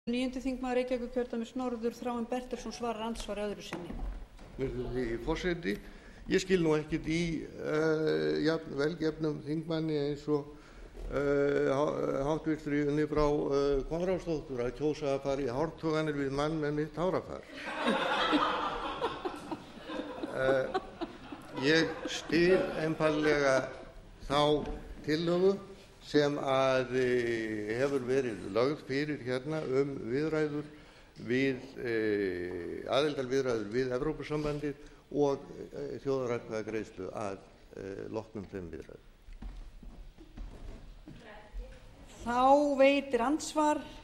Níundi þingmaður Reykjavíkurkjördæmis norður, Þráinn Bertelsson, svarar andsvari öðru sinni. Virðulegi forseti, ég skil nú ekkert í velgefnum þingmanni eins og háttvirtri Unni Brá Konráðsdóttur að kjósa að fara í hártoganir við mann með mitt hárafar. Ég styð einfaldlega þá tillögu sem að hefur verið lögð fyrir hérna viðræður við aðildarviðræður við Evrópusambandið og þjóðaratkvæðagreiðslu að loknum þeim viðræðum. Þá veitir andsvar